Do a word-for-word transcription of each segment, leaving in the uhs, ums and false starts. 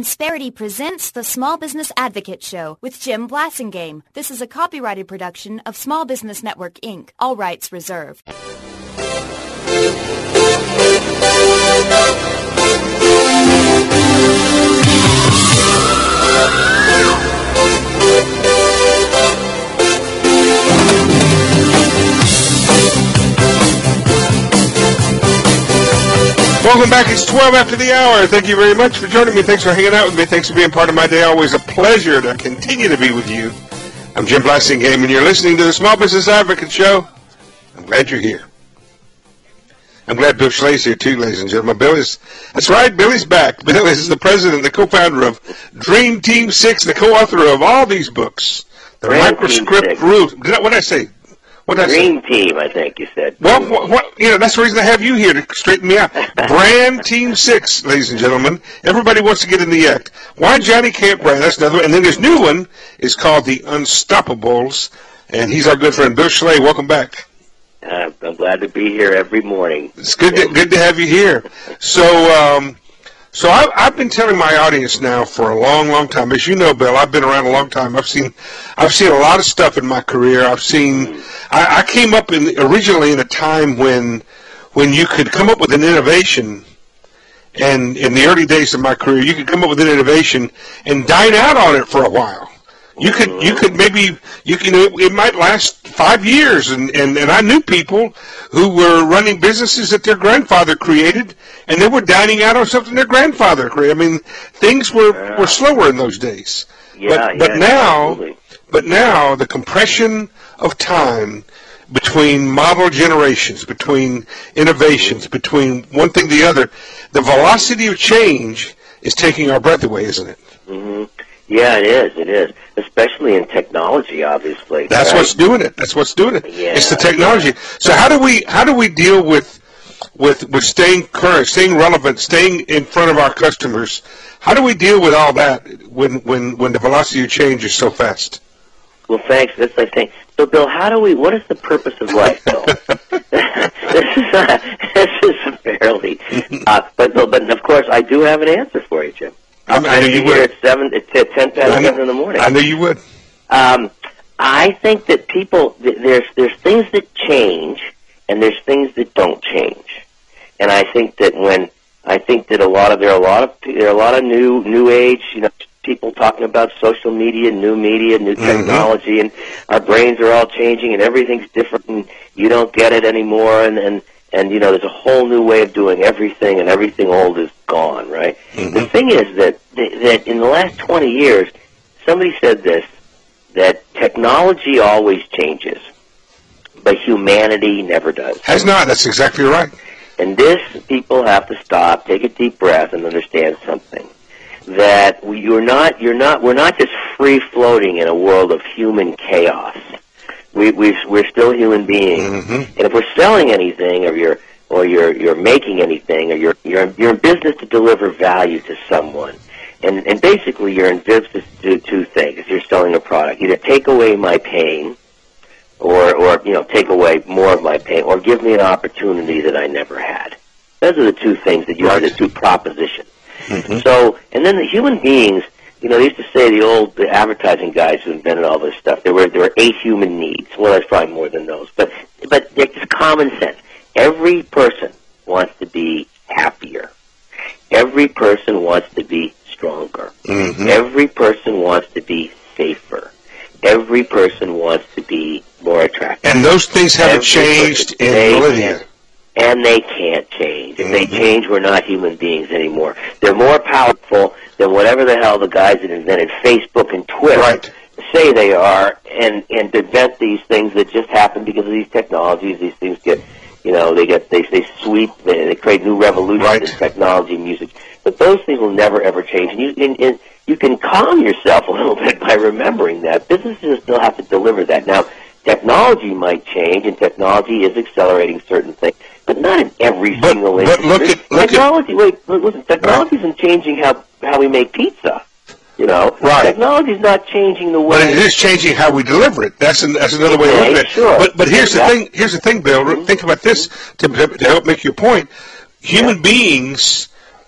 Insperity presents the Small Business Advocate Show with Jim Blasingame. This is a copyrighted production of Small Business Network, Incorporated. All rights reserved. Welcome back. It's twelve after the hour. Thank you very much for joining me. Thanks for hanging out with me. Thanks for being part of my day. Always a pleasure to continue to be with you. I'm Jim Blasingame, and you're listening to the Small Business Advocate Show. I'm glad you're here. I'm glad Bill Schlay's here, too, ladies and gentlemen. Bill is, that's right, Billy's back. Bill is the president, the co-founder of Dream Team six, the co-author of all these books. The Dream Microscript Rules. Did I, what did I say? What did I say? Dream Team, I think you said. Well, what, what, you know, that's the reason I have you here, to straighten me out. Brand Team six, ladies and gentlemen. Everybody wants to get in the act. Why Johnny Camp Brand? That's another one. And then this new one is called The Unstoppables, and he's our good friend, Bill Schley. Welcome back. Uh, I'm glad to be here every morning. It's good to, good to have you here. So, um, so I, I've been telling my audience now for a long, long time. As you know, Bill, I've been around a long time. I've seen, I've seen a lot of stuff in my career. I've seen. I, I came up in originally in a time when, when you could come up with an innovation, and in the early days of my career, you could come up with an innovation and dine out on it for a while. You could, you could maybe, you can, it might last five years, and, and, and I knew people who were running businesses that their grandfather created, and they were dining out on something their grandfather created. I mean, things were, yeah. were slower in those days. Yeah, but, but yeah, now, absolutely. but now the compression of time between model generations, between innovations, between one thing to the other, the velocity of change is taking our breath away, isn't it? Mm-hmm. Yeah, it is. It is, especially in technology. Obviously, that's right? what's doing it. That's what's doing it. Yeah, it's the technology. Yeah. So how do we how do we deal with with with staying current, staying relevant, staying in front of our customers? How do we deal with all that when when when the velocity of change is so fast? Well, thanks. That's I think. So, Bill, how do we? What is the purpose of life, Bill? this is uh, this is fairly, uh, but but of course, I do have an answer for you, Jim. I, I know you would. Here at seven, at ten past seven in the morning. I know you would. Um, I think that people there's there's things that change and there's things that don't change, and I think that when I think that a lot of there are a lot of there are a lot of new new age you know people talking about social media, new media, new technology, mm-hmm. and our brains are all changing and everything's different and you don't get it anymore and and. And, you know, there's a whole new way of doing everything, and everything old is gone, right? Mm-hmm. The thing is that that in the last twenty years, somebody said this, that technology always changes, but humanity never does. Has not. That's exactly right. And this, people have to stop, take a deep breath, and understand something. That we, you're not, you're not, we're not just free-floating in a world of human chaos. We, we, we're still human beings, mm-hmm. and if we're selling anything, or you're, or you're, you're making anything, or you're, you're, you're in business to deliver value to someone, and, and basically you're in business to do two things. You're selling a product: either take away my pain, or, or you know, take away more of my pain, or give me an opportunity that I never had. Those are the two things that you right. are the two propositions. Mm-hmm. So, and then the human beings. You know, they used to say the old the advertising guys who invented all this stuff. There were there were eight human needs. Well, there's probably more than those, but but it's just common sense. Every person wants to be happier. Every person wants to be stronger. Mm-hmm. Every person wants to be safer. Every person wants to be more attractive. And those things haven't Every changed person, in millennia. And they can't change. If mm-hmm. they change, we're not human beings anymore. They're more powerful than whatever the hell the guys that invented Facebook and Twitter right. say they are, and, and invent these things that just happen because of these technologies. These things get, you know, they get they they sweep, they, they create new revolutions right. in technology, music. But those things will never ever change. And you and, and you can calm yourself a little bit by remembering that businesses still have to deliver that. Now, technology might change, and technology is accelerating certain things. But not in every but, single but instance. Look at, look technology, at, wait, listen, technology isn't changing how, how we make pizza, you know? Right. Technology is not changing the way... But it is changing how we deliver it. That's, an, that's another way okay, to look at it. Sure. But, but here's exactly. the thing, here's the thing, Bill. Mm-hmm. Think about this to, to help make your point. Human yeah. beings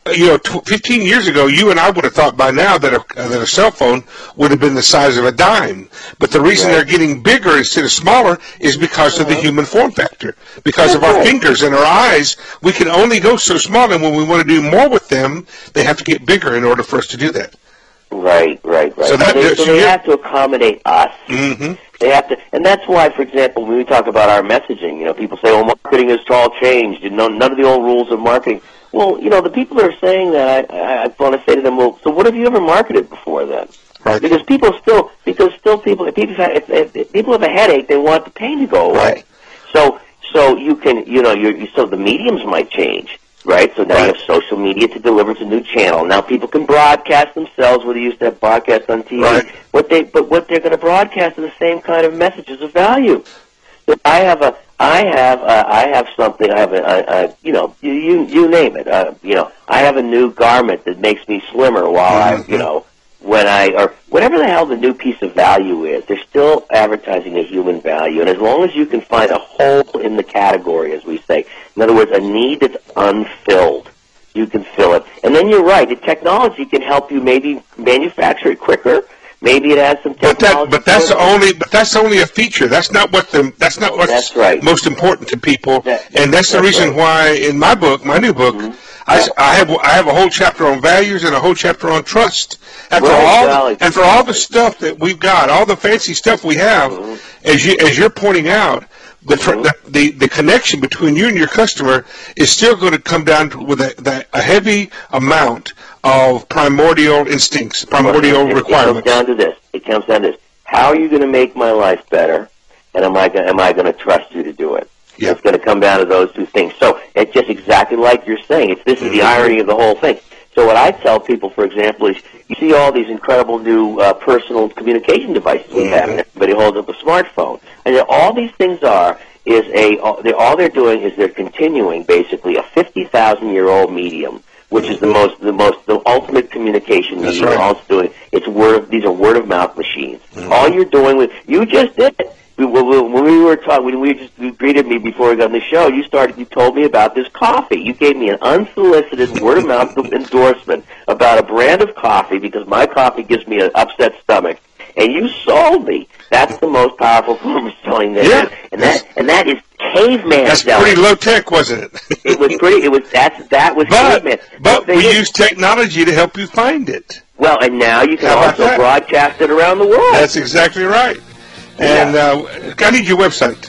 you know, fifteen years ago, you and I would have thought by now that a, that a cell phone would have been the size of a dime. But the reason right. they're getting bigger instead of smaller is because uh-huh. of the human form factor. Because of our fingers and our eyes, we can only go so small, and when we want to do more with them, they have to get bigger in order for us to do that. Right, right, right. So, that, they, so they have to accommodate us. Mm-hmm. They have to, and that's why, for example, when we talk about our messaging, you know, people say, "Oh, marketing has all changed. You know, none of the old rules of marketing." Well, you know, the people that are saying that, I, I, I want to say to them, "Well, so what have you ever marketed before then?" Right. Because people still, because still people, if people, have, if, if, if people have a headache, they want the pain to go away. Right. So, so you can, you know, you're, you, so the mediums might change. Right, so now right. you have social media to deliver to a new channel. Now people can broadcast themselves, where they used to have broadcasts on T V. Right. What they, but what they're going to broadcast are the same kind of messages of value. So I have a, I have, uh, I have something. I have a, a, a you know, you, you, you name it. Uh, you know, I have a new garment that makes me slimmer while mm-hmm. I, you know, when I, or whatever the hell the new piece of value is. They're still advertising a human value, and as long as you can find a hole in the category, as we say. In other words, a need that's unfilled, you can fill it. And then you're right, the technology can help you maybe manufacture it quicker. Maybe it has some technology. But, that, but that's only but that's only a feature. That's not what the that's not what's that's right. most important to people. That, and that's the that's reason right. why in my book, my new book, mm-hmm. I, I have I have a whole chapter on values and a whole chapter on trust. And for right, all Valley. and for all the stuff that we've got, all the fancy stuff we have, mm-hmm. as you as you're pointing out. The, tr- the the the connection between you and your customer is still going to come down to, with a, the, a heavy amount of primordial instincts, primordial it, requirements. It comes down to this. It comes down to this. How are you going to make my life better, and am I gonna, am I going to trust you to do it? Yeah. It's going to come down to those two things. So it's just exactly like you're saying. It's this is the irony of the whole thing. So what I tell people, for example, is you see all these incredible new uh, personal communication devices we have, and everybody holds up a smartphone. And all these things are is a all they're, all they're doing is they're continuing basically a fifty thousand year old medium, which is the most the most the ultimate communication That's medium. right. All it's doing it's word. These are word of mouth machines. Mm-hmm. All you're doing with you just did it. We, we, when we were talking, when we just you greeted me before we got on the show, you started. You told me about this coffee. You gave me an unsolicited word of mouth endorsement about a brand of coffee because my coffee gives me an upset stomach, and you sold me. That's the most powerful form of selling there yeah. is, and that and that is caveman That's selling. pretty low tech, wasn't it? It was pretty. It was that's that was but, caveman. But they we did. use technology to help you find it. Well, and now you can How about also that? broadcast it around the world. That's exactly right. And uh, I need your website.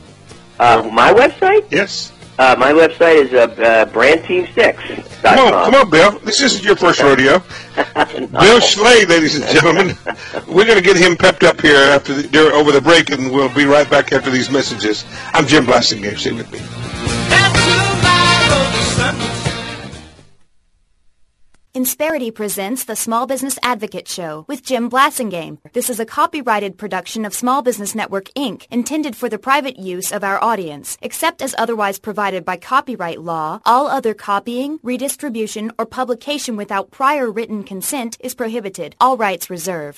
Uh, my website? Yes. Uh, my website is uh, uh, brand team six dot com. Come on, come on, Bill. This isn't your first rodeo. No. Bill Schley, ladies and gentlemen. We're going to get him pepped up here after the, during, over the break, and we'll be right back after these messages. I'm Jim Blasingame. Stay with me. Insperity presents the Small Business Advocate Show with Jim Blasingame. This is a copyrighted production of Small Business Network, Incorporated, intended for the private use of our audience. Except as otherwise provided by copyright law, all other copying, redistribution, or publication without prior written consent is prohibited. All rights reserved.